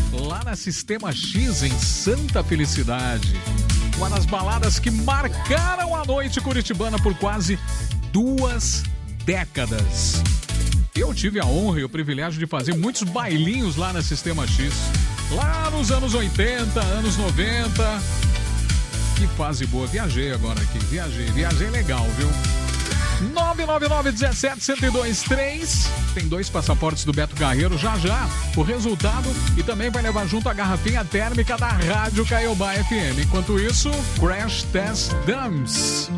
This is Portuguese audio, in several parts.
lá na Sistema X, em Santa Felicidade. Uma das baladas que marcaram a noite curitibana por quase 2 décadas. Eu tive a honra e o privilégio de fazer muitos bailinhos lá na Sistema X. Lá nos anos 80, anos 90. Que fase boa. Viajei agora aqui. Viajei legal, viu? 999-17-1023. Tem 2 passaportes do Beto Carreiro já o resultado, e também vai levar junto a garrafinha térmica da Rádio Caiobá FM. Enquanto isso, Crash Test Dumps.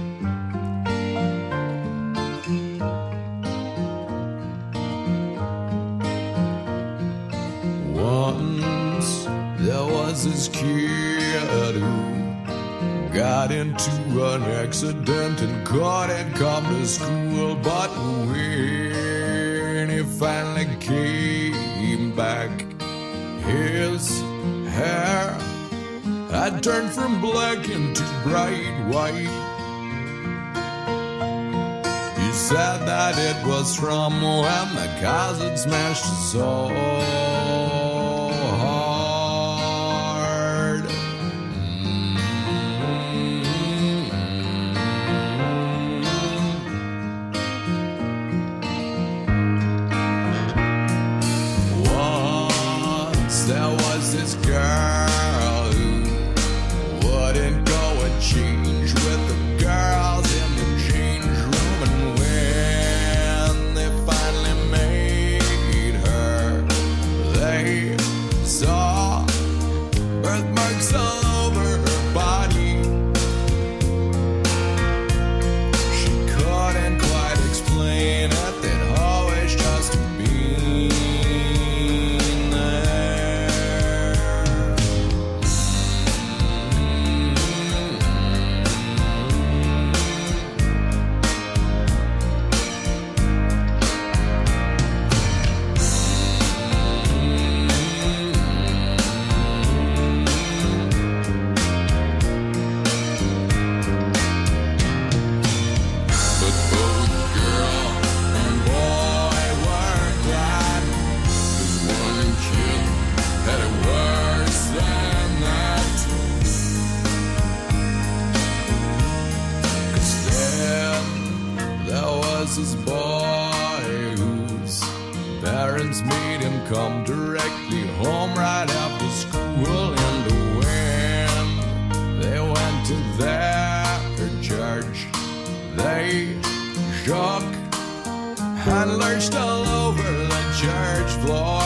Once there was this kid who got into an accident and couldn't come to school, but when he finally came back, his hair had turned from black into bright white. He said that it was from when the cars had smashed his soul. This girl who wouldn't go and change with the girls in the change room, and when they finally made her, they saw birthmarks all over her body. She couldn't quite explain it, they'd always just been. This boy whose parents made him come directly home right after school, and when they went to their church, they shook and lurched all over the church floor.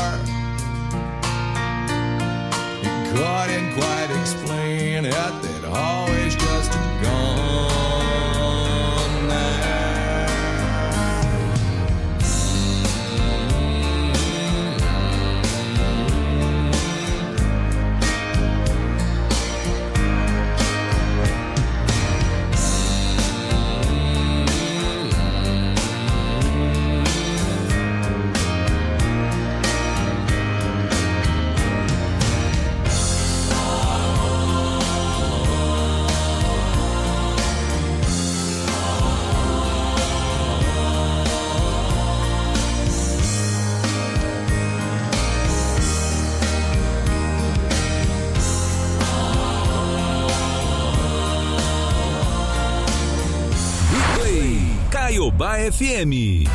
He couldn't quite explain it, they'd always just gone there. Caiobá FM.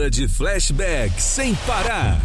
hora de flashback sem parar.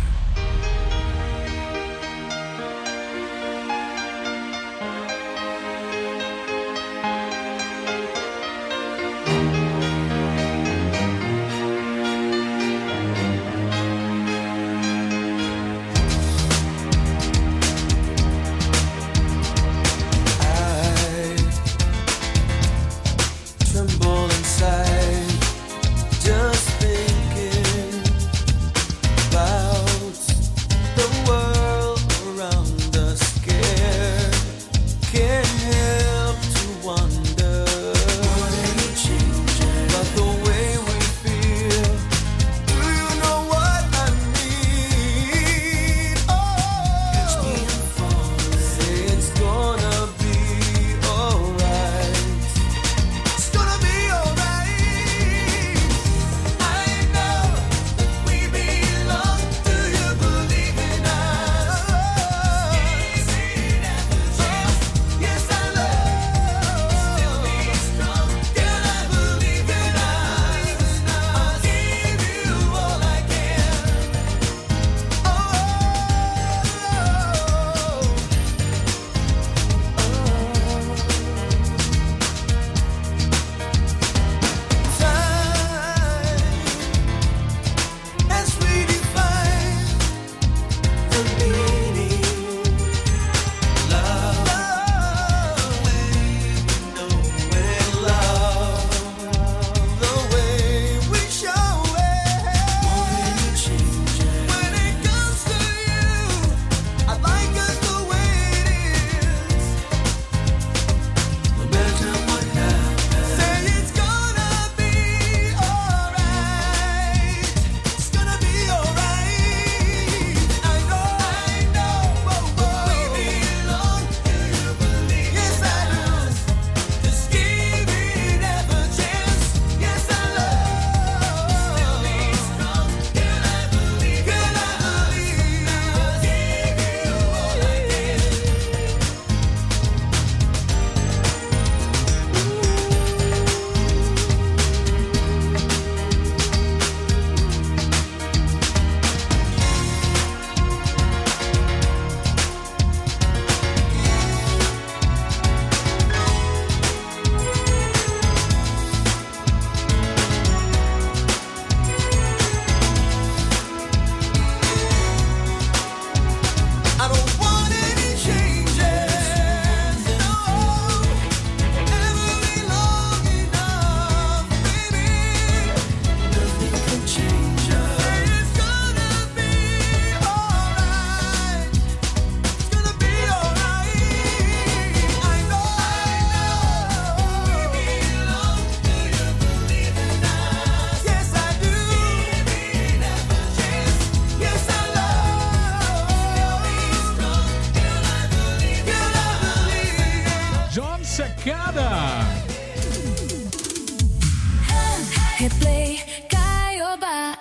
Replay Caioba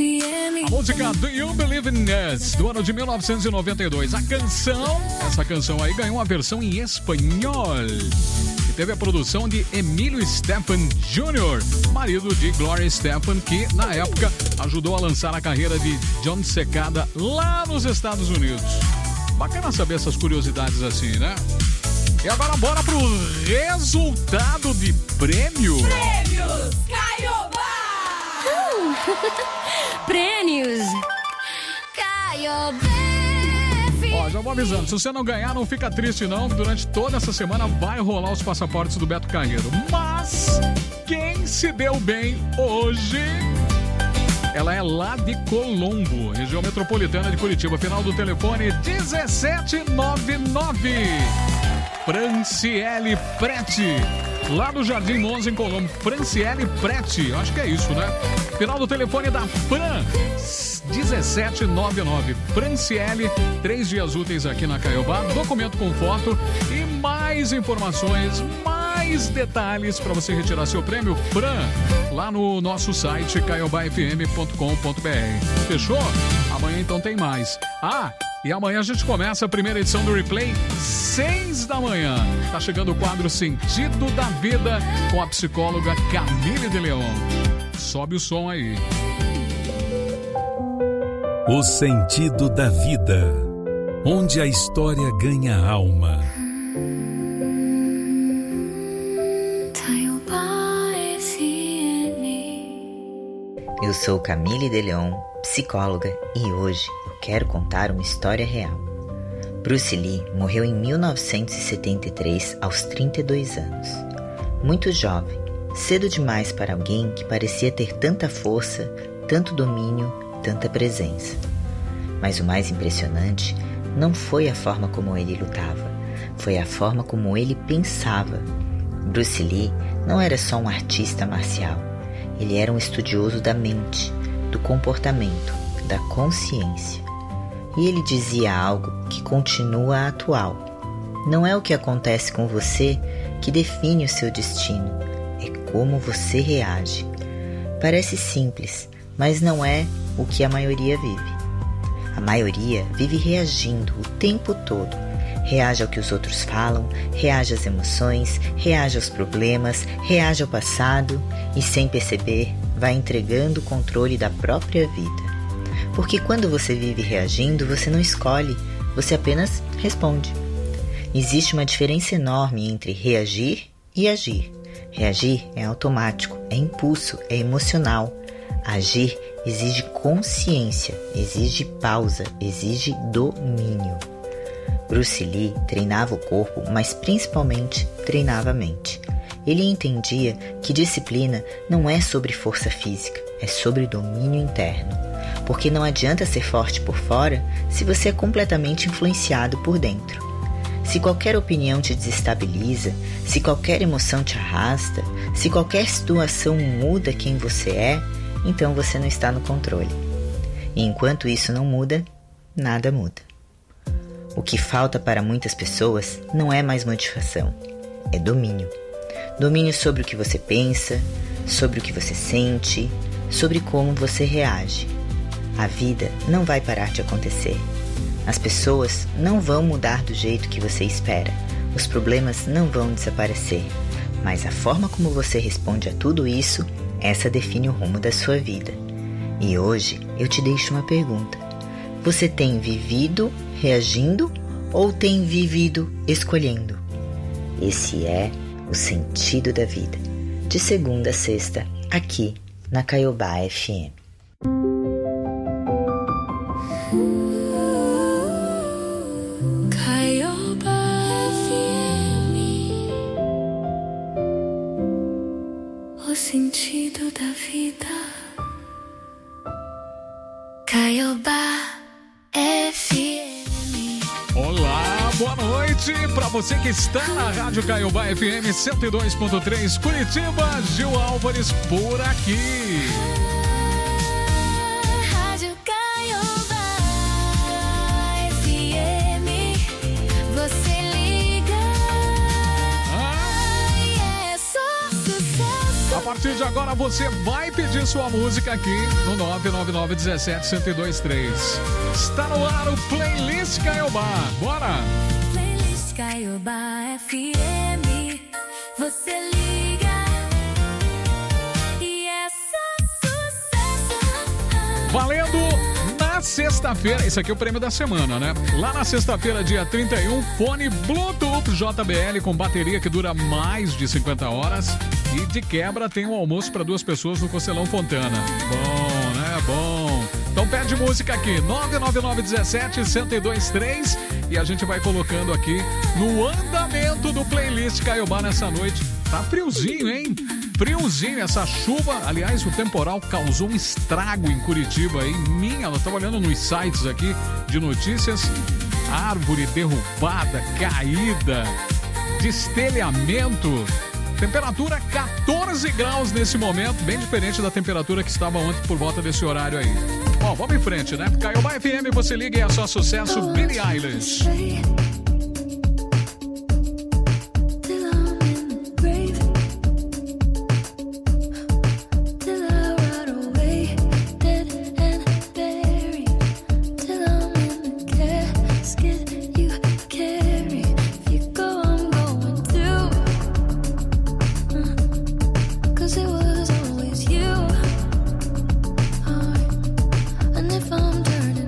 FM. A música Do You Believe in Us, do ano de 1992. Essa canção aí ganhou uma versão em espanhol. E teve a produção de Emílio Estefan Jr., marido de Gloria Estefan, que na época ajudou a lançar a carreira de John Secada lá nos Estados Unidos. Bacana saber essas curiosidades assim, né? E agora bora pro resultado de prêmio. Prêmios Caioba! Prêmios Caioba! Ó, já vou avisando, se você não ganhar, não fica triste não, durante toda essa semana vai rolar os passaportes do Beto Carreiro. Mas quem se deu bem hoje, ela é lá de Colombo, região metropolitana de Curitiba, final do telefone 1799. Franciele Prete, lá do Jardim Monza, em Colombo. Franciele Prete, acho que é isso, né? Final do telefone da Fran, 1799. Franciele, 3 dias úteis aqui na Caiobá. Documento com foto e mais informações, mais detalhes para você retirar seu prêmio, Fran, lá no nosso site caiobafm.com.br. Fechou? Amanhã então tem mais. E amanhã a gente começa a primeira edição do Replay, 6 da manhã. Tá chegando o quadro Sentido da Vida com a psicóloga Camille de Leon. Sobe o som aí. O sentido da vida, onde a história ganha alma. Eu sou Camille de Leon, psicóloga, e hoje eu quero contar uma história real. Bruce Lee morreu em 1973 aos 32 anos. Muito jovem, cedo demais para alguém que parecia ter tanta força, tanto domínio, tanta presença. Mas o mais impressionante não foi a forma como ele lutava, foi a forma como ele pensava. Bruce Lee não era só um artista marcial, ele era um estudioso da mente, do comportamento, da consciência. E ele dizia algo que continua atual. Não é o que acontece com você que define o seu destino, é como você reage. Parece simples, mas não é o que a maioria vive. A maioria vive reagindo o tempo todo. Reage ao que os outros falam, reage às emoções, reage aos problemas, reage ao passado e, sem perceber, vai entregando o controle da própria vida. Porque quando você vive reagindo, você não escolhe, você apenas responde. Existe uma diferença enorme entre reagir e agir. Reagir é automático, é impulso, é emocional. Agir exige consciência, exige pausa, exige domínio. Bruce Lee treinava o corpo, mas principalmente treinava a mente. Ele entendia que disciplina não é sobre força física, é sobre domínio interno. Porque não adianta ser forte por fora se você é completamente influenciado por dentro. Se qualquer opinião te desestabiliza, se qualquer emoção te arrasta, se qualquer situação muda quem você é, então você não está no controle. E enquanto isso não muda, nada muda. O que falta para muitas pessoas não é mais motivação, é domínio. Domínio sobre o que você pensa, sobre o que você sente, sobre como você reage. A vida não vai parar de acontecer. As pessoas não vão mudar do jeito que você espera. Os problemas não vão desaparecer. Mas a forma como você responde a tudo isso, essa define o rumo da sua vida. E hoje eu te deixo uma pergunta. Você tem vivido reagindo ou tem vivido escolhendo? Esse é o sentido da vida. De segunda a sexta, aqui na Caiobá FM. Caiobá FM. O sentido da vida. Caiobá FM. Olá, boa noite para você que está na Rádio Caiobá FM 102.3 Curitiba. Gil Álvares por aqui. Rádio Caiobá FM. Você liga. É só sucesso. A partir de agora você vai pedir sua música aqui no 999-17-1023. Está no ar o Playlist Caiobá. Bora! Playlist Caiobá FM. Você liga. E é só sucesso. Valendo na sexta-feira, esse aqui é o prêmio da semana, né? Lá na sexta-feira, dia 31, fone Bluetooth JBL com bateria que dura mais de 50 horas. E de quebra tem um almoço para 2 pessoas no Costelão Fontana. Bom, né? Bom. Então pede música aqui, 999-17-1023 e a gente vai colocando aqui no andamento do Playlist Caiobá nessa noite. Tá friozinho, hein? Friozinho, essa chuva. Aliás, o temporal causou um estrago em Curitiba, hein? Eu tava olhando nos sites aqui de notícias. Árvore derrubada, caída, destelhamento. Temperatura 14 graus nesse momento, bem diferente da temperatura que estava ontem por volta desse horário aí. Bom, vamos em frente, né? Caiobá FM, você liga e é só sucesso, Billie Eilish. I'm turning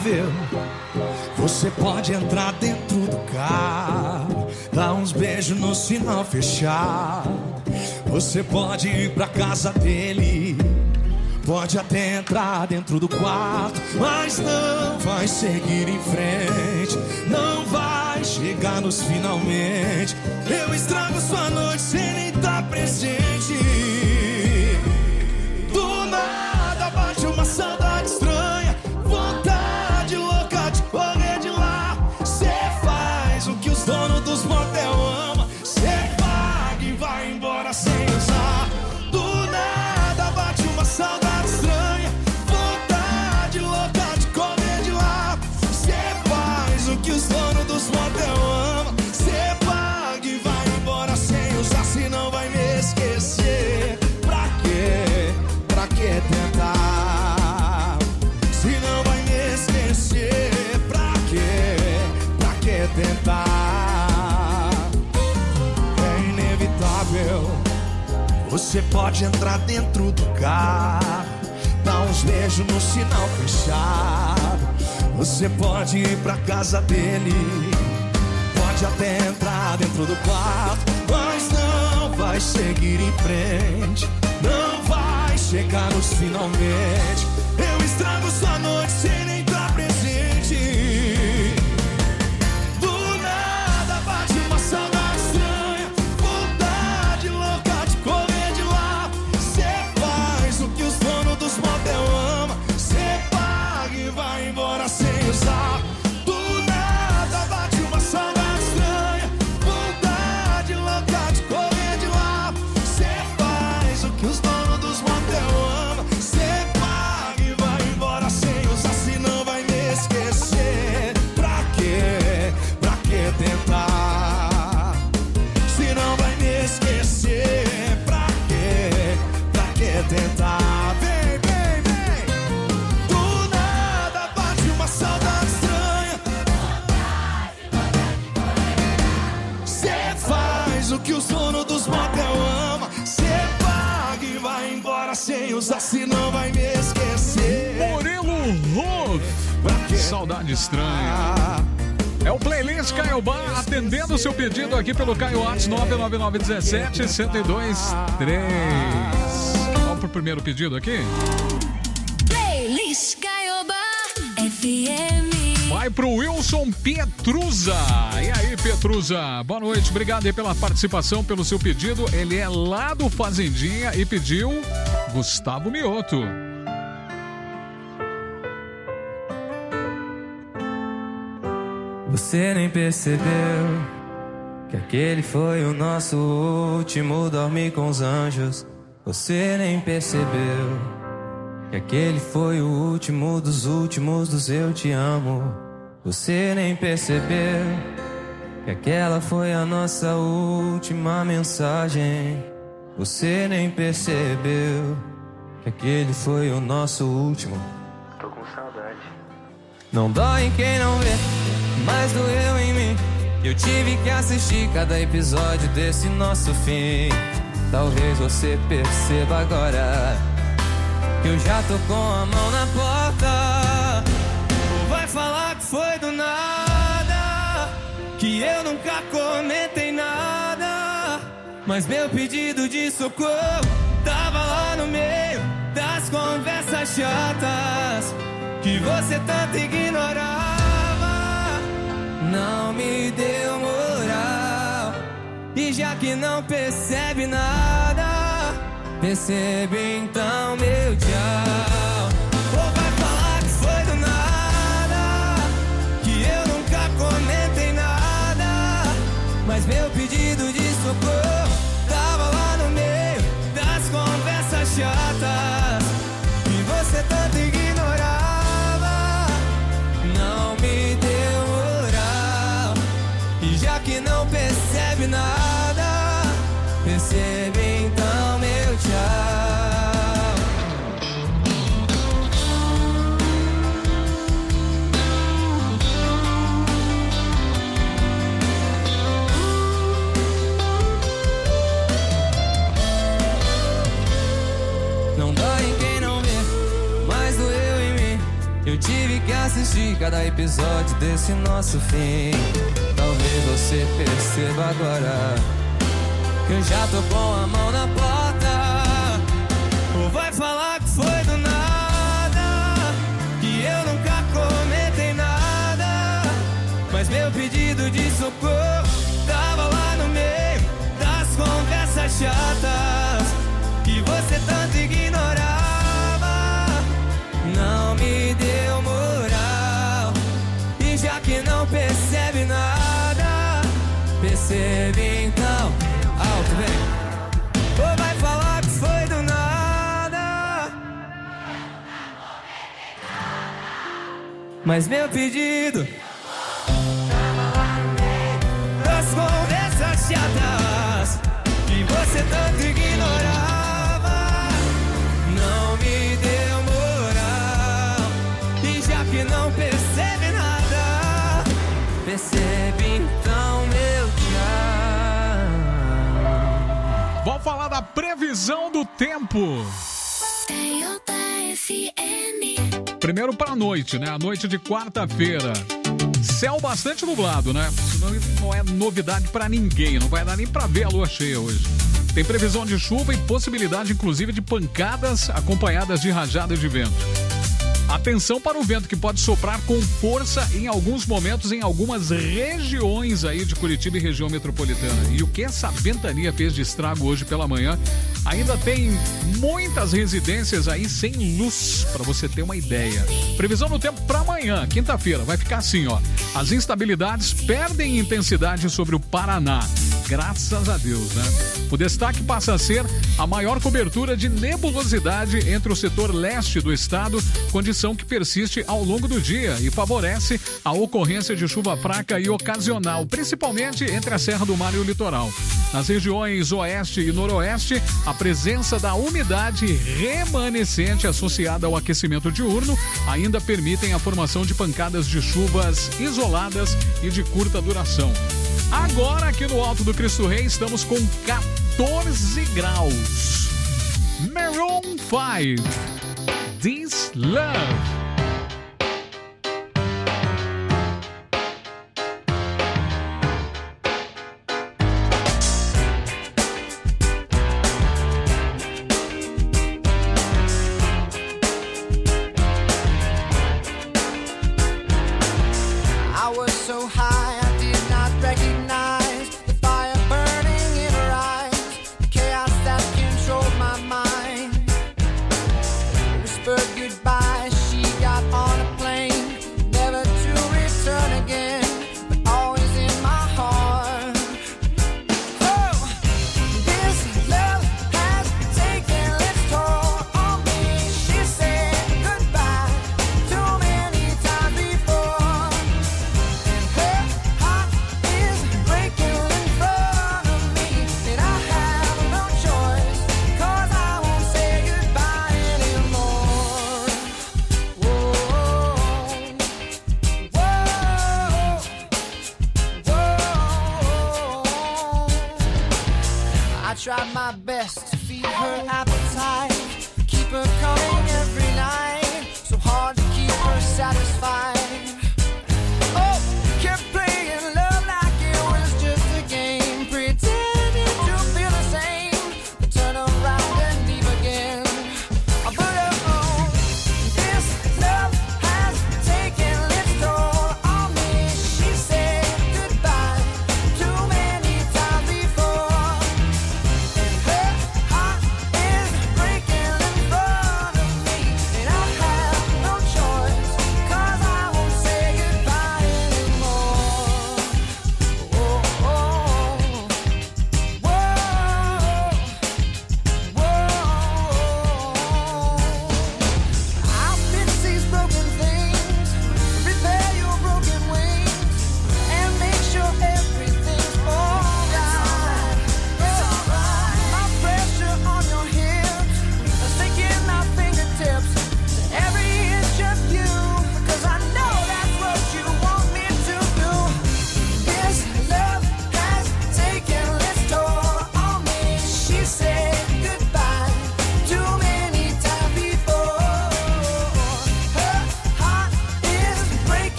inevitável. Você pode entrar dentro do carro, dar uns beijos no sinal fechado. Você pode ir pra casa dele, pode até entrar dentro do quarto, mas não vai seguir em frente, não vai chegar nos finalmente. Eu estrago sua noite sem nem estar presente. Do nada bate uma saudade estranha, vontade louca de correr de lá. Cê faz o que os donos dos motel amam, cê paga e vai embora sem usar. Do nada bate uma saudade estranha, vontade louca de correr de lá. Cê faz o que os donos dos motel amam, cê paga e vai embora sem usar. Se não vai me esquecer, pra quê? Pra que tentar? Se não vai me esquecer, pra quê? Pra que tentar? É inevitável. Você pode entrar dentro do carro, dar uns beijos no sinal fechado. Você pode ir pra casa dele, pode até entrar dentro do quarto, mas não vai seguir em frente, não vai chegar nos finalmente. Eu estrago sua noite sem nem estar presente. Do nada bate uma saudade estranha, vontade louca de correr de lá. Cê faz o que os donos dos motel amam, cê paga e vai embora sem usar. Do nada bate uma saudade estranha, vontade louca de correr de lá. Cê faz o que os donos dos motel amam, cê paga e vai embora sem usar. Se não vai me esquecer, pra quê? Pra que tentar? Se não vai me esquecer, pra quê? Pra que tentar? Vem, vem, vem. Do nada bate uma saudade estranha, cê faz o que os donos dos motel amam, cê paga e vai embora sem usar. Se não vai me esquecer, Murilo Ruff, pra que Saudade Estranha. É o playlist Caiobá atendendo o seu pedido aqui pelo Caio Arts 99917-1023. Vamos pro primeiro pedido aqui. Playlist Caiobá FM. Vai pro Wilson Petruza. E aí, Petruza? Boa noite, obrigado aí pela participação, pelo seu pedido. Ele é lá do Fazendinha e pediu Gustavo Mioto. Você nem percebeu que aquele foi o nosso último dormir com os anjos. Você nem percebeu que aquele foi o último dos eu te amo. Você nem percebeu que aquela foi a nossa última mensagem. Você nem percebeu que aquele foi o nosso último. Tô com saudade. Não dói em quem não vê, mas doeu em mim. Eu tive que assistir cada episódio desse nosso fim. Talvez você perceba agora que eu já tô com a mão na porta. Ou vai falar que foi do nada, que eu nunca comentei nada, mas meu pedido de socorro tava lá no meio das conversas chatas que você tanto ignorava. Não me deu moral, e já que não percebe nada, percebe então meu tchau. Ou vai falar que foi do nada, que eu nunca comentei nada, mas meu pedido de socorro tava lá no meio das conversas chatas que você tanto ignorava. Não me deu moral, e já que não percebe nada, percebe então meu tchau. cada episódio desse nosso fim. Talvez você perceba agora que eu já tô com a mão na porta. Ou vai falar que foi do nada, que eu nunca comentei nada, mas meu pedido de socorro tava lá no meio das conversas chatas que você tanto ignorava. Não me deu moral, e já que não percebe nada, percebe então. Alto, vem. Ou vai falar que foi do nada, mas meu pedido das conversas chatas que você tanto ignorava não me deu moral, e já que não percebe nada, percebe então, meu tchau. Vamos falar da previsão do tempo. Primeiro para a noite, né? A noite de quarta-feira. Céu bastante nublado, né? Isso não é novidade para ninguém. Não vai dar nem para ver a lua cheia hoje. Tem previsão de chuva e possibilidade, inclusive, de pancadas acompanhadas de rajadas de vento. Atenção para o vento que pode soprar com força em alguns momentos em algumas regiões aí de Curitiba e região metropolitana. E o que essa ventania fez de estrago hoje pela manhã? Ainda tem muitas residências aí sem luz, para você ter uma ideia. Previsão do tempo para amanhã, quinta-feira, vai ficar assim, ó. As instabilidades perdem intensidade sobre o Paraná. Graças a Deus, né? O destaque passa a ser a maior cobertura de nebulosidade entre o setor leste do estado, condição que persiste ao longo do dia e favorece a ocorrência de chuva fraca e ocasional, principalmente entre a Serra do Mar e o litoral. Nas regiões oeste e noroeste, a presença da umidade remanescente associada ao aquecimento diurno ainda permitem a formação de pancadas de chuvas isoladas e de curta duração. Agora, aqui no Alto do Cristo Rei, estamos com 14 graus. Maroon 5, This Love.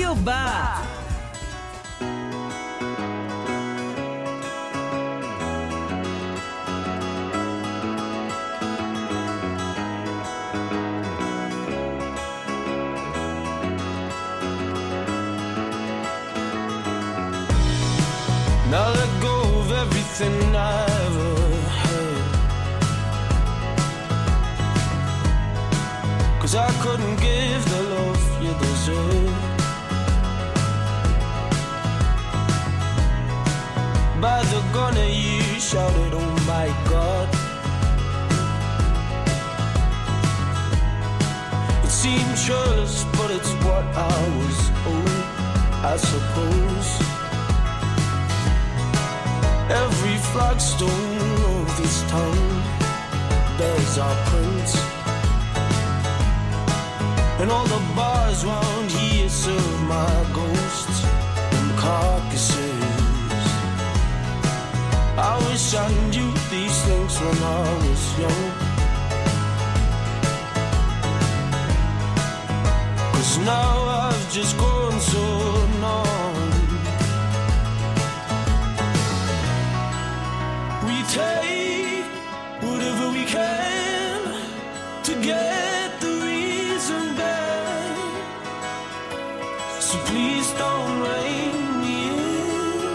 seu bar. Now let go of everything I ever had, 'cause I couldn't give the love you deserve. By the gun at you shouted, oh my God. It seemed churlish, but it's what I was owed, I suppose. Every flagstone of this town bears our prints, and all the bars round here serve my ghosts and carcasses. I wish I knew these things when I was young, 'cause now I've just grown so numb. We take whatever we can to get the reason back, so please don't rein me in.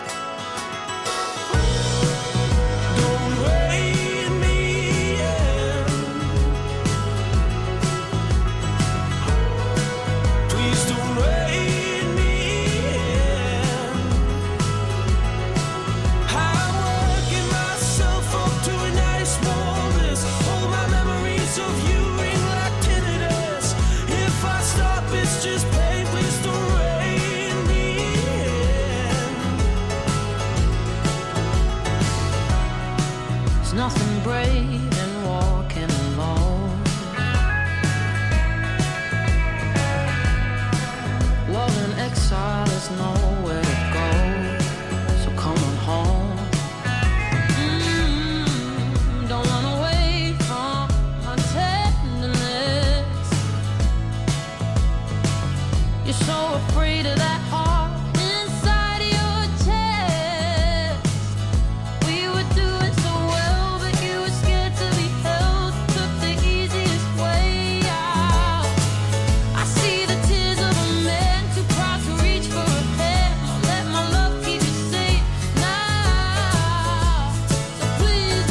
Don't rein me in. Please don't rein me in. I'm working myself up to a nice warmness. All my memories of you ring like tinnitus. If I stop, it's just pain. Please don't rein me in. There's nothing brave in walking alone. Love in exile is nowhere to go, so come on home. Don't run away from my tenderness. You're so afraid of that heart inside your chest. We were doing so well, but you were scared to be held. Took the easiest way out. I see the tears of a man too proud to reach for a hand. I'll let my love keep you safe now. So please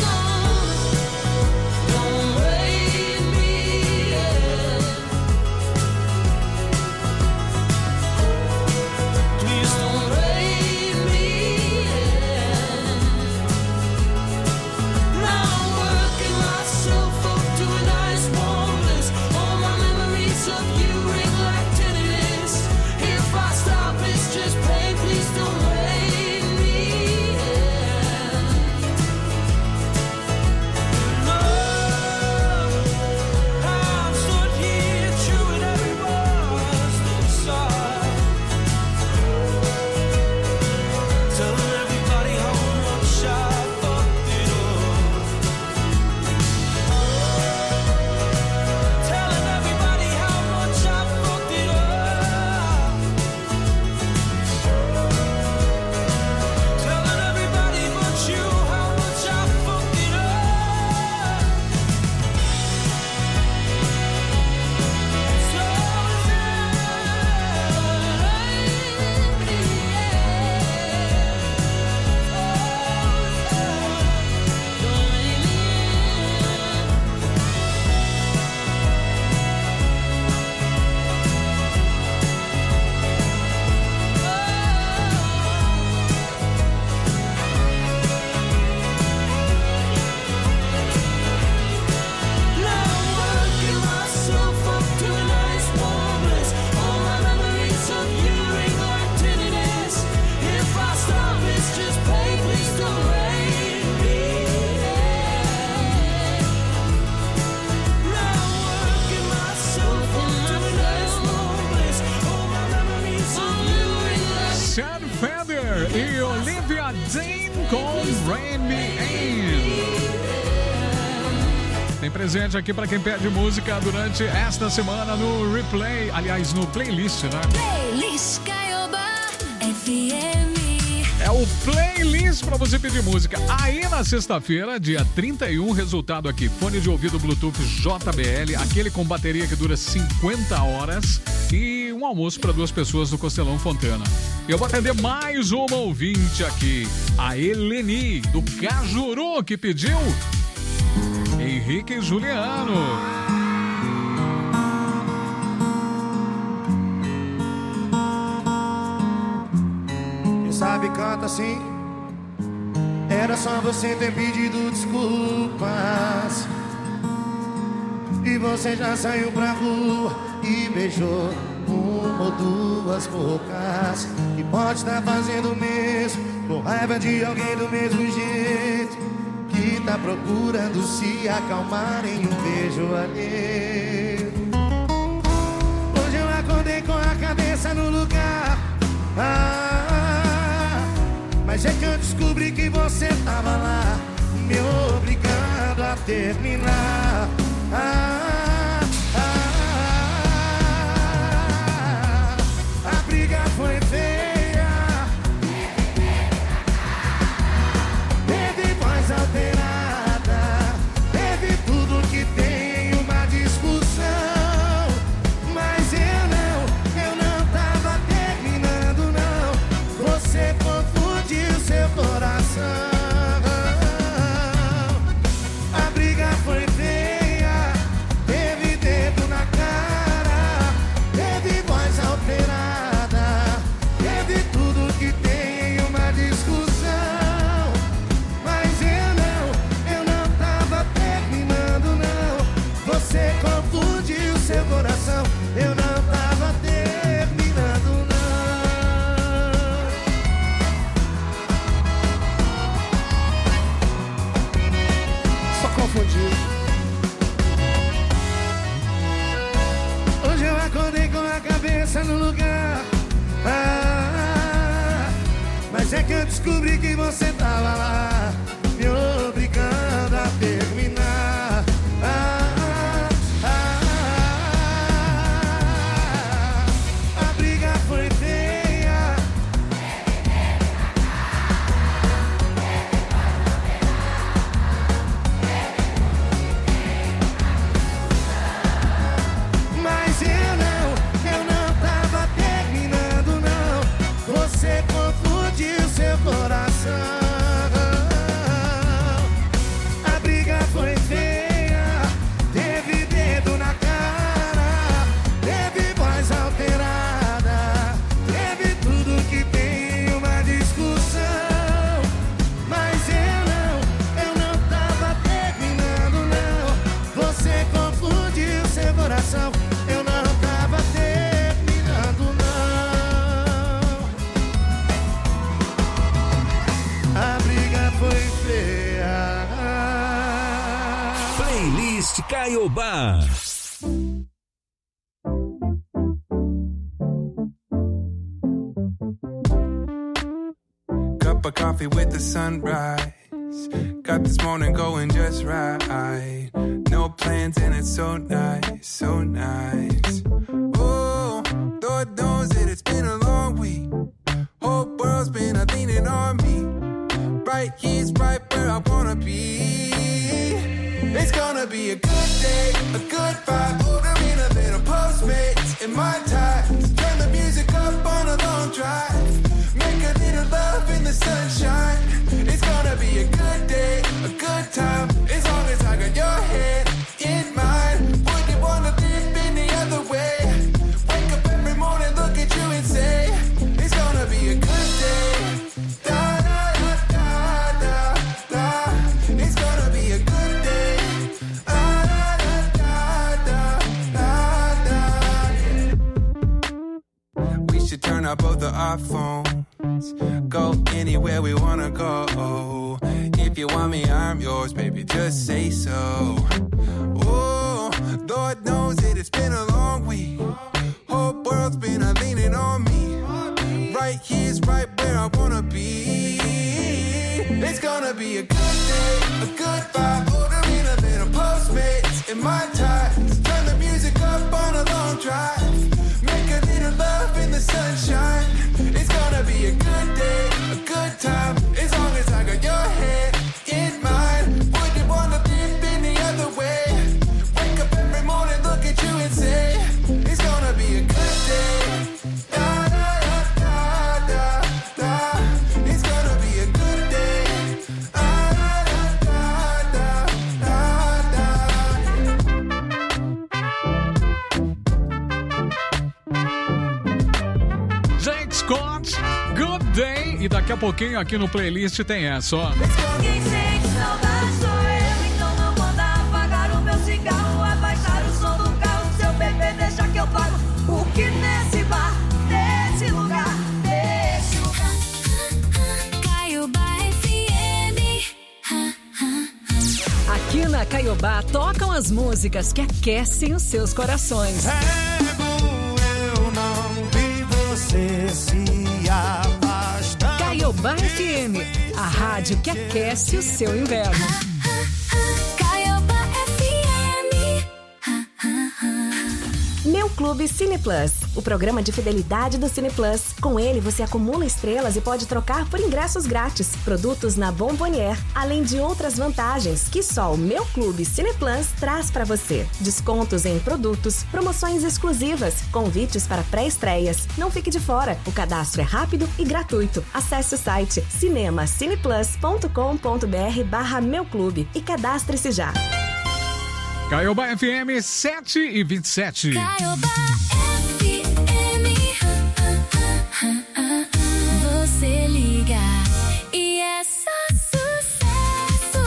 don't rein me in. Please don't rein me in. Now I'm working myself up to a nice warmness. All my memories of you ring like tinnitus. If I stop, it's just pain. Please don't rein me in. No, I'm stood here chewing every word inside, telling everybody how much I fucked it up. Telling everybody how much I fucked it up. Telling everybody but you how much I fucked it up. Now I'm working myself up to a nice warmness. All my memories of you ring like tinnitus. If I stop, it's just pain. Please don't rein me in. Now I'm working myself up to a nice warmness. All my memories of you ring like Chad Feather e Olivia Dean com Rain Me In. Tem Tem presente aqui pra quem pede música durante esta semana no replay, aliás, no playlist, né? Playlist Caioba FM. É o playlist pra você pedir música. Aí na sexta-feira, dia 31, resultado aqui, fone de ouvido Bluetooth JBL, aquele com bateria que dura 50 horas e um almoço para 2 pessoas no Costelão Fontana. Eu vou atender mais uma ouvinte aqui, a Eleni, do Cajuru, que pediu Henrique e Juliano. Sabe, canta assim. Era só você ter pedido desculpas e você já saiu pra rua e beijou 1 ou 2 bocas. E pode estar fazendo o mesmo, com raiva de alguém do mesmo jeito, que tá procurando se acalmar em um beijo alheio. Hoje eu acordei com a cabeça no lugar, mas é que eu descobri que você tava lá, me obrigando a terminar. A briga foi feia, teve voz alterada, teve tudo que tem uma discussão. Mas eu não tava terminando não. Você confundiu seu coração. A briga foi feia, teve dedo na cara, teve voz alterada, teve tudo que tem em uma discussão. Mas eu não tava terminando não. Você confundiu seu coração. Eu não tava terminando não. Confundiu. Hoje eu acordei com a cabeça no lugar, mas é que eu descobri que você tava lá, me obrigando a terminar. A briga foi feia, mas eu não tava terminando não. Você confundiu seu coração. A briga foi feia, teve dedo na cara, teve voz alterada, teve tudo que tem uma discussão. Mas eu não tava terminando não. Você confundiu seu coração. Eu não tava terminando não. A briga foi feia. Playlist Caioba. Cup of coffee with the sunrise. Got this morning going just right. No plans and it's so nice, so nice. Oh, Lord knows that it's been a long week. Whole world's been leaning on me. Right here's right where I wanna be. It's gonna be a good day, a good vibe. Ordering a little Postmates in my time. Turn the music up on a long drive. Make a little love in the sunshine. It's gonna be a good day, a good time. As long as I got your head in mind. Wouldn't wanna live any other way. Wake up every morning, look at you and say, it's gonna be a good day. Da da da da da da. It's gonna be a good day. Da da da da da da. We should turn up both of our phones. Go anywhere we wanna go. If you want me, I'm yours, baby, just say so. Oh, Lord knows that it's been a long week. Whole world's been leaning on me. Right here's right where I wanna be. It's gonna be a good day, a good vibe. Ordering a little Postmates in my tights. Turn the music up on a long drive. Make a little love in the sunshine. It's gonna be a good day, a good time. As long as I got your hand in mine. Wouldn't wanna live any other way. Wake up every morning, look at you and say, it's gonna be a good day. Da, da, da, da, da. It's gonna be a good day. Da, da, da, da, da. Jake Scott, Good Day. E daqui a pouquinho aqui no playlist tem essa, ó. Quem sente saudade sou eu, então não manda apagar o meu cigarro, abaixar o som do carro, seu bebê deixa que eu pago. Porque nesse bar, nesse lugar, nesse lugar. Caiobá FM. Aqui na Caiobá tocam as músicas que aquecem os seus corações. Eu não vi você se afastar. Caiobá FM, a rádio que aquece o seu inverno. Caiobá FM. Meu Clube Cine Plus, o programa de fidelidade do Cine Plus. Com ele, você acumula estrelas e pode trocar por ingressos grátis, produtos na Bombonier, além de outras vantagens que só o Meu Clube Cine Plus traz para você. Descontos em produtos, promoções exclusivas, convites para pré-estreias. Não fique de fora, o cadastro é rápido e gratuito. Acesse o site cinemacineplus.com.br/Meu Clube e cadastre-se já. Caiobá FM 7h27. Caiobá FM. Você liga e é só sucesso.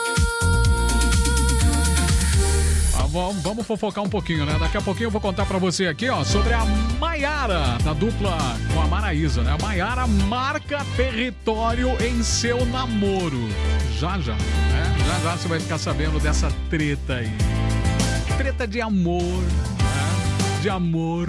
Vamos fofocar um pouquinho, né? Daqui a pouquinho eu vou contar pra você aqui, ó, sobre a Maiara, da dupla com a Maraísa, né? A Maiara marca território em seu namoro. Já, né? Já você vai ficar sabendo dessa treta aí. Treta de amor, né? De amor.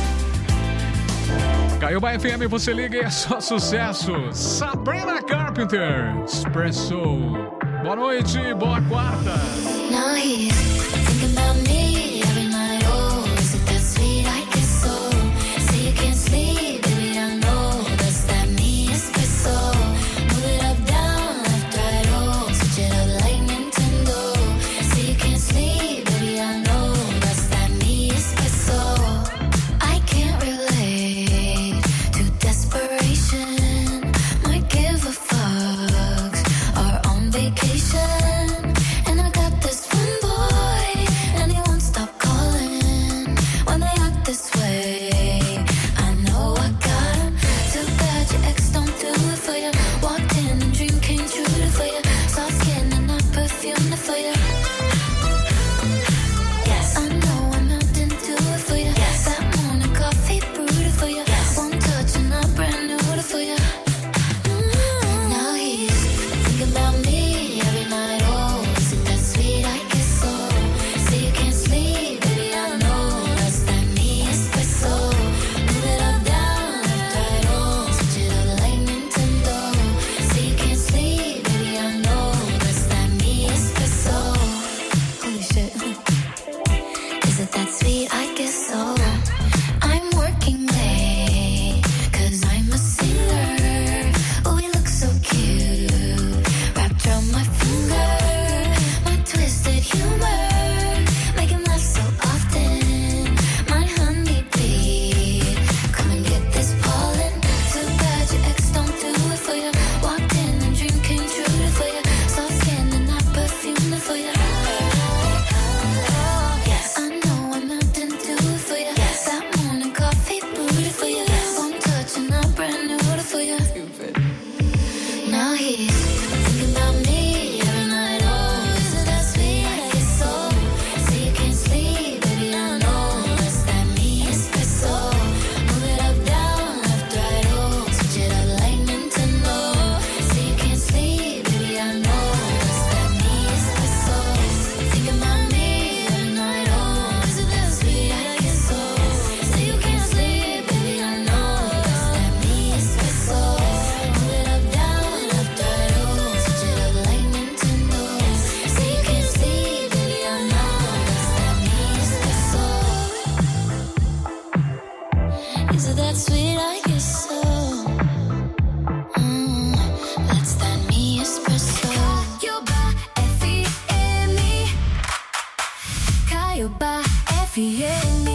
Caiobá FM, você liga e é só sucesso. Sabrina Carpenter, Espresso. Boa noite, boa quarta. Now he's thinking about me every night. Oh, is it that sweet? I guess so. Say you can't sleep, baby, I know. That's that me espresso. Move it up, down, left, right, oh. Switch it up like Nintendo. Say you can't sleep, baby, I know. That's that me espresso. I can't relate to desperation. Might give a fuck. Are on vacation. that sweet, I guess so. That's that me espresso. Caiobá, FM. Caiobá, FM.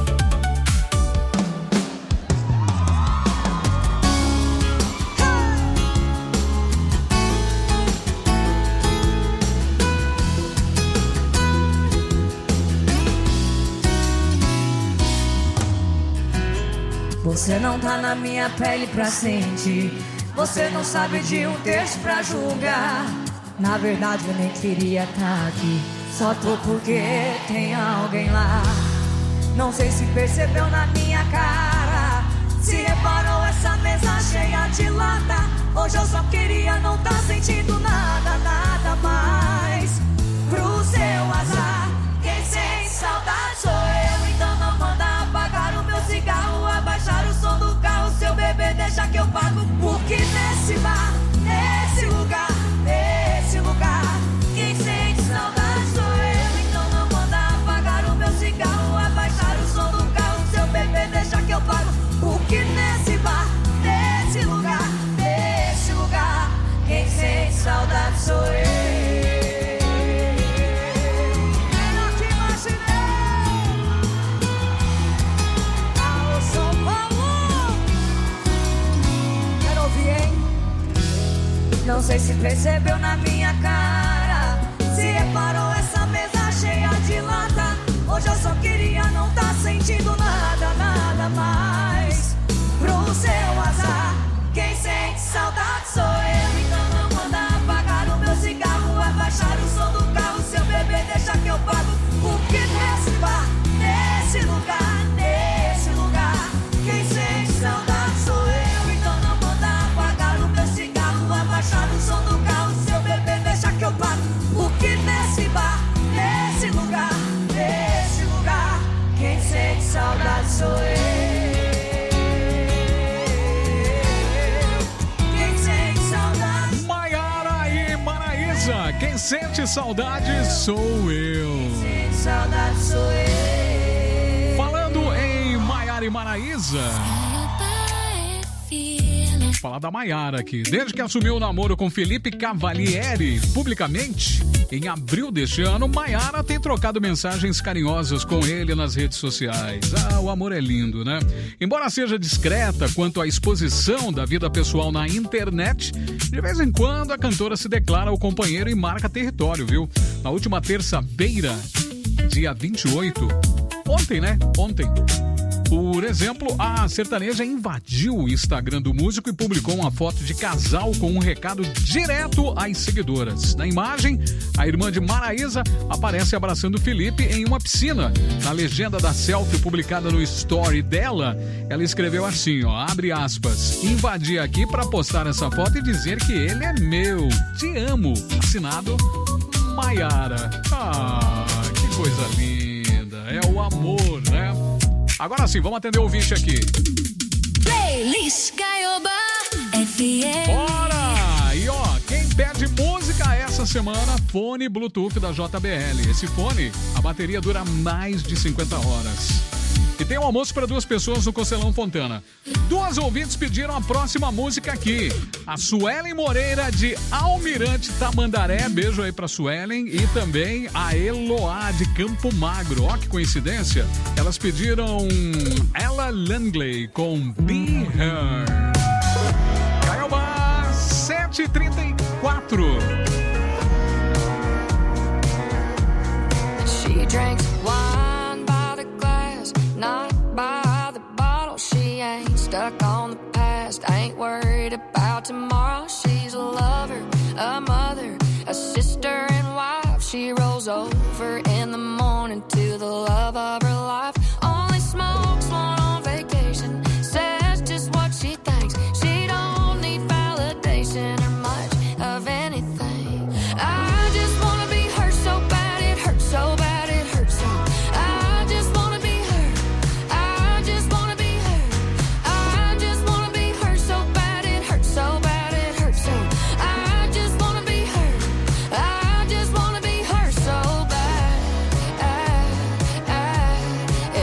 Você não tá na minha pele pra sentir. Você não sabe de um texto pra julgar. Na verdade eu nem queria tá aqui. Só tô porque tem alguém lá. Não sei se percebeu na minha cara. Se reparou essa mesa cheia de lata. Hoje eu só queria não tá sentindo nada, nada mais. Pro seu azar, quem sente saudade sou eu. Então não manda apagar o meu cigarro, abaixar o som do carro. Seu bebê deixa que eu pago. Porque nesse bar, nesse lugar, quem sente saudade sou eu. Então não manda apagar o meu cigarro, abaixar o som do carro. Seu bebê deixa que eu pago. Porque nesse bar, nesse lugar, quem sente saudade sou eu. Não sei se percebeu na minha cara. Se reparou essa mesa cheia de lata. Hoje eu só queria não tá sentindo nada, nada mais. Pro seu azar, quem sente saudade sou eu. Então não manda apagar o meu cigarro, abaixar o som do carro. Seu bebê deixa que eu pago. Porque nesse bar, nesse lugar, quem sente saudade sou eu. Então não manda apagar o meu cigarro, abaixar o som do carro. Seu bebê deixa que eu pago. Porque nesse bar, nesse lugar, quem sente saudade sou eu. Quem sente saudade. Maiara e Maraísa, quem sente saudade sou eu. Quem sente saudade sou eu. Falando em Maiara e Maraísa, falar da Maiara aqui. Desde que assumiu o namoro com Felipe Cavalieri publicamente, em abril deste ano, Maiara tem trocado mensagens carinhosas com ele nas redes sociais. Ah, o amor é lindo, né? Embora seja discreta quanto à exposição da vida pessoal na internet, de vez em quando a cantora se declara ao companheiro e marca território, viu? Na última terça-feira, dia 28, ontem, por exemplo, a sertaneja invadiu o Instagram do músico e publicou uma foto de casal com um recado direto às seguidoras. Na imagem, a irmã de Maraísa aparece abraçando Felipe em uma piscina. Na legenda da selfie publicada no story dela, ela escreveu assim, ó, abre aspas, invadi aqui para postar essa foto e dizer que ele é meu. Te amo. Assinado Maiara. Ah, que coisa linda. É o amor, né? Agora sim, vamos atender o ouvinte aqui. Playlist Caiobá FM. Bora! E ó, quem pede música essa semana, fone Bluetooth da JBL. Esse fone, a bateria dura mais de 50 horas. E tem um almoço para 2 pessoas no Costelão Fontana. 2 ouvintes pediram a próxima música aqui. A Suelen Moreira, de Almirante Tamandaré. Beijo aí pra Suelen. E também a Eloá, de Campo Magro. Ó, que coincidência. Elas pediram Ella Langley com Be Her. Caiobá, 7h34. She drinks wine by the glass, not by the bottle. She ain't stuck on the past, ain't worried about tomorrow. She's a lover, a mother, a sister and wife. She rolls over in the morning to the love of her life. Only smokes one on vacation, says just what she thinks. She don't need validation or much of anything. I just wanna be her so bad, it hurts so bad, it hurts so. I just wanna be her, I just wanna be her. I just wanna be her so bad, it hurts so bad, it hurts so. I just wanna be her, I just wanna be her so bad.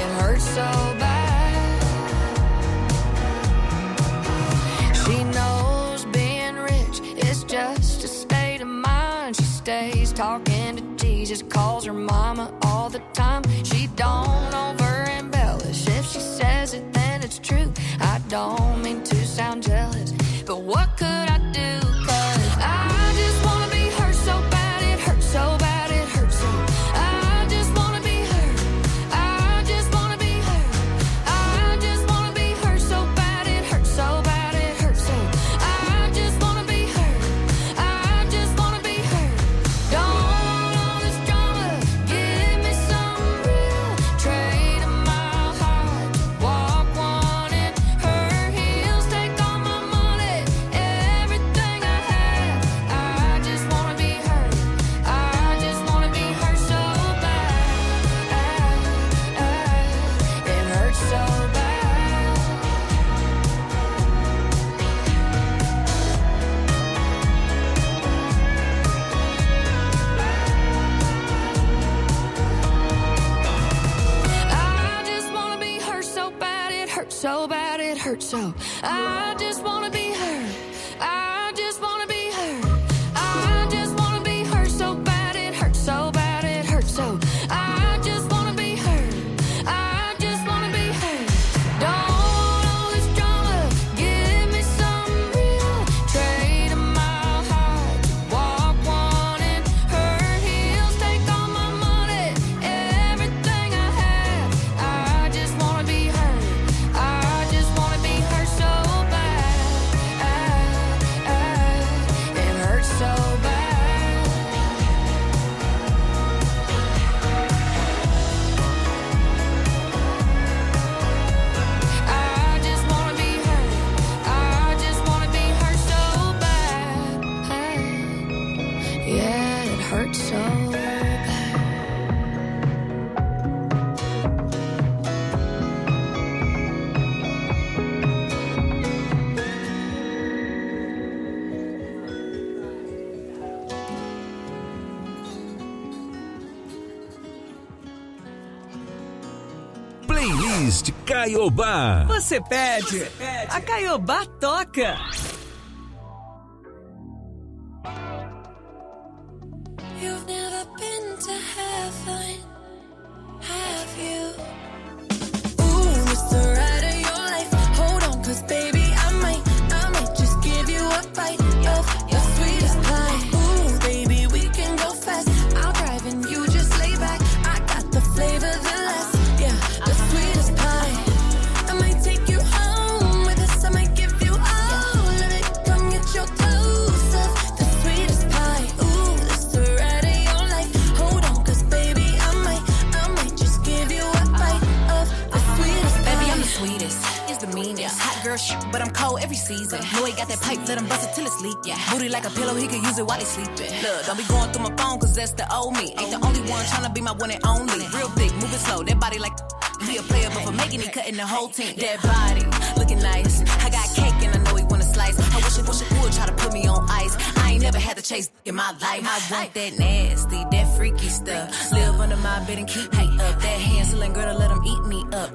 talking to Jesus, calls her mama all the time. She don't over embellish. If she says it, then it's true. I don't mean to sound jealous, but what could I do? 'Cause I just wanna be her so bad, it hurts so bad, it hurts so. I just wanna be her. I just wanna be her. I just wanna be her so bad, it hurts so bad, it hurts so. I just wanna be her. I just wanna be her. Don't want all this drama. Give me some real. Trade a mile high. Walk one in her heels. Take all my money, everything I have. I just wanna be her. I just wanna be her so bad. It hurts so bad. I just wanna be her so bad, it hurts so bad, it hurts so. I just wanna be her. I just wanna be her. I just wanna be her so bad, it hurts so bad, it hurts so. I just wanna be her. I just wanna be her. Don't want all this drama. Give me some real. Trade a mile high. Walk one in her heels. Take all my money, everything I have. I just wanna be her. I just wanna be her so bad. It hurts so bad. I just wanna be her. I just wanna be her so bad. Yeah, it hurts so bad. Playlist Caiobá. Você pede, a Caiobá toca. You've never been to heaven, have you? Ooh, it's the ride of your life. Hold on, 'cause baby, I might just give you a bite of your sweetest pie. Ooh, baby, we can go fast. I'll drive and you just lay back. I got the flavor, the last, yeah, the sweetest pie. I might take you home with us. I might give you all of it. Come get your dose of the sweetest pie. Ooh, it's the ride of your life. Hold on, 'cause baby, I might just give you a bite of the sweetest pie. Baby, I'm the sweetest. It's the meanest. Hot girl shit, but I'm cold every season. Know he got that pipe, let him bust it till it's leak. Yeah. Booty like a pillow, he could use it while he sleeping. Look, don't be going through my phone, 'cause that's the old me. Ain't the only one tryna be my one and only. Real big, moving slow, that body like he a player, but for making it, cutting the whole team. That body, looking nice. I got cake and I know he wanna slice. I wish it would try to put me on ice. I ain't never had to chase in my life. I want that nasty, that freaky stuff. Live under my bed and keep me up. That Hansel girl to let him eat me up.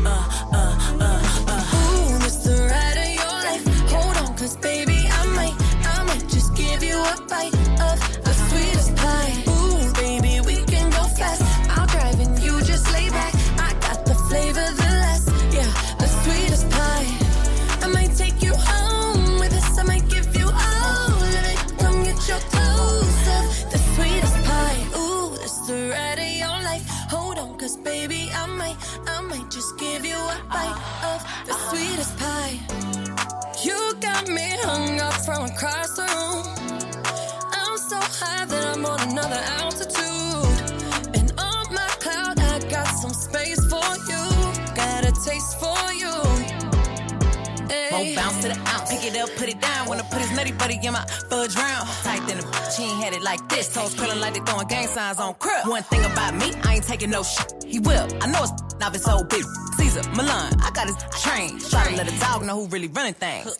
Ooh, it's the ride of your life. Hold on, 'cause baby, I might just give you a bite of the sweetest pie. Ooh, baby, we can go fast. I'll drive and you just lay back. I got the flavor, the last, yeah, the sweetest pie. I might take you home with us. I might give you all of it. Come get your dose of the sweetest pie. Ooh, it's the ride of your life. Hold on, 'cause baby, I might just give you a bite of the sweetest pie. You got me hung up from across the room. I'm so high that I'm on another altitude. And on my cloud, I got some space for you. Got a taste for you. Won't bounce to the ounce. Pick it up, put it down. Wanna put his nutty buddy in my fudge round. Tight than a she ain't had it like this. Toes curling like they throwing gang signs on crib. One thing about me, I ain't taking no shit. He will. I know it's now it's so big. Caesar, Milan, I got his train. Try to let a dog know who really running things.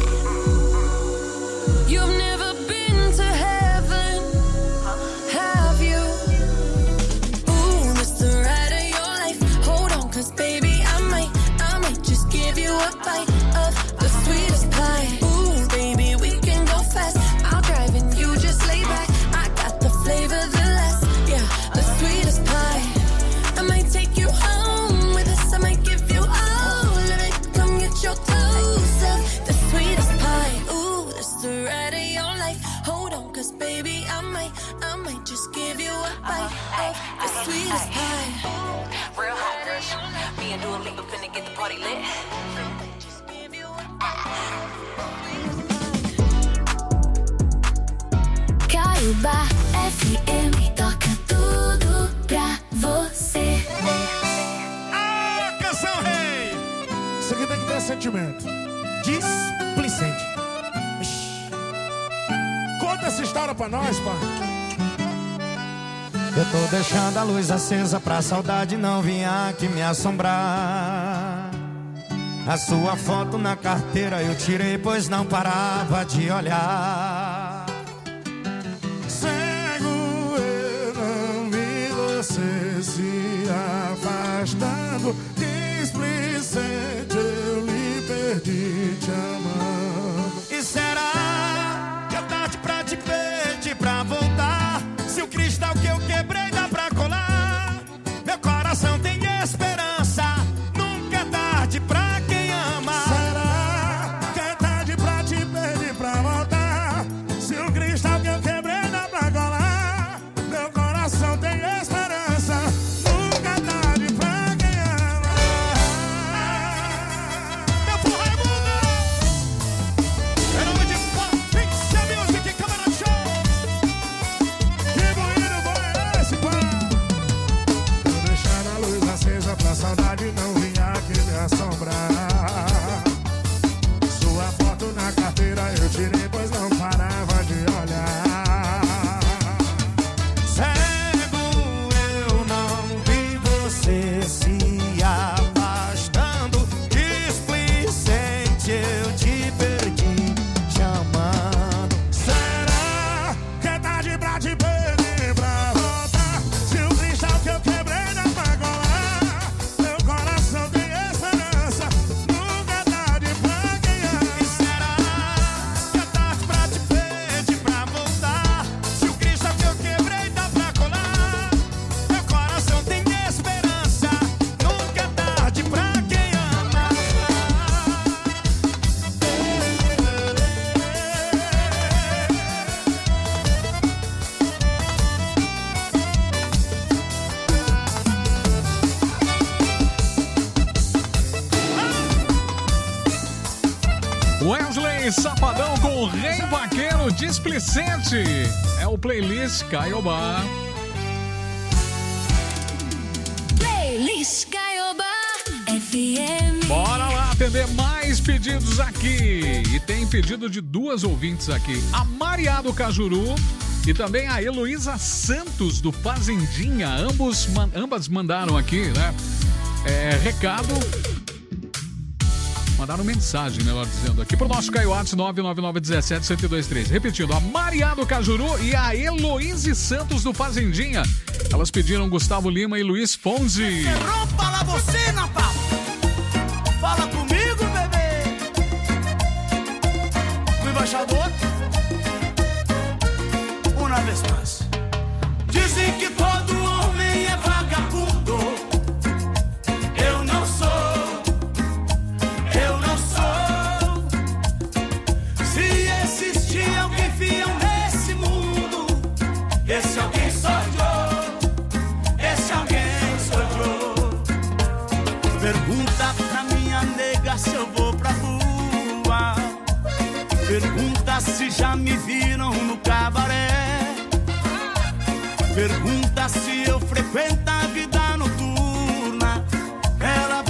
You've never been to heaven, have you? Ooh, this the ride of your life. Hold on, 'cause baby, I might just give you a bite of the sweetest pie. Ooh, baby, we can go fast. I'll drive and you just lay back. I got the flavor, and Dua Lipa finna get the party lit. Caiobá FM toca tudo pra você. Ah, canção rei! Isso aqui tem que ter sentimento. Displicente. Conta essa história pra nós, pai. Eu tô deixando a luz acesa pra saudade não vir aqui me assombrar. A sua foto na carteira eu tirei, pois não parava de olhar. Cego eu não vi você se afastando. Displicente eu lhe perdi te amando. E será que é tarde pra te pedir pra voltar? Se o cristal que eu quebrei dá pra colar, meu coração tem esperança. Nunca é tarde pra quem ama. Será que é tarde pra te pedir pra voltar? Se o cristal que eu quebrei dá pra colar, meu coração tem esperança. Nunca é tarde pra quem ama. Meu porra é mundo. Em nome de Pixel Music, Câmara Show. Que bonito bom é esse, pai? Tô deixando a luz acesa pra saudade não vir aqui me assombrar. Sua foto na carteira eu tirei, pois não parava de olhar. Cego eu não vi você se afastando. Displicente eu te perdi te amando. Será que é tarde pra te pedir pra voltar? Se o cristal que eu quebrei dá pra colar, meu coração tem esperança. Nunca é tarde pra quem ama. E será que é tarde pra te pedir pra voltar? Se o cristal que eu quebrei dá pra colar, meu coração tem esperança. Nunca é tarde pra quem ama. Wesley Safadão com o Rei Vaqueiro Displicente. É o playlist Caiobá. Playlist Caiobá FM. Bora lá atender mais pedidos aqui. E tem pedido de duas ouvintes aqui. A Maria do Cajuru e também a Heloísa Santos do Fazendinha. Ambas mandaram aqui, né? Recado. Mandaram mensagem, melhor dizendo, aqui pro nosso Caio Whats 99917-1023. Repetindo, a Maria do Cajuru e a Heloísa Santos do Fazendinha. Elas pediram Gustavo Lima e Luiz Fonzi. Rompa la bocina, papo. Fala comigo, bebê. O embaixador. Uma vez mais. Dizem que todo homem é vagabundo. Eu não sou. Eu não sou. Se existir alguém fiel nesse mundo, esse alguém sou eu. Esse alguém sou eu. Pergunta pra minha nega se eu vou pra rua. Pergunta se já me viram no cabaré. Pergunta se eu frequento a vida